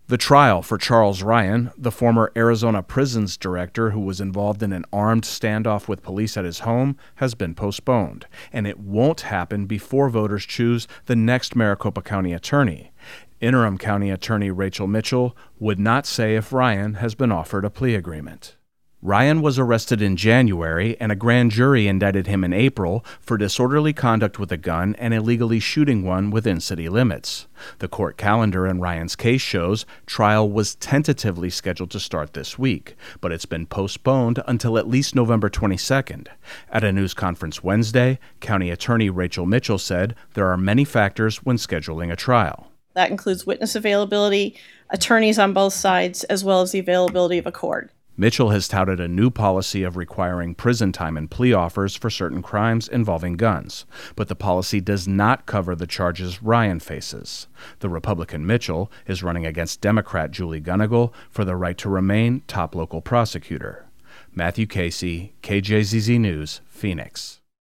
The trial for Charles Ryan, the former Arizona Prisons director who was involved in an armed standoff with police at his home, has been postponed, and it won't happen before voters choose the next Maricopa County attorney. Interim County Attorney Rachel Mitchell would not say if Ryan has been offered a plea agreement. Ryan was arrested in January, and a grand jury indicted him in April for disorderly conduct with a gun and illegally shooting one within city limits. The court calendar in Ryan's case shows trial was tentatively scheduled to start this week, but it's been postponed until at least November 22nd. At a news conference Wednesday, County Attorney Rachel Mitchell said there are many factors when scheduling a trial. That includes witness availability, attorneys on both sides, as well as the availability of a court. Mitchell has touted a new policy of requiring prison time and plea offers for certain crimes involving guns, but the policy does not cover the charges Ryan faces. The Republican Mitchell is running against Democrat Julie Gunnigal for the right to remain top local prosecutor. Matthew Casey, KJZZ News, Phoenix.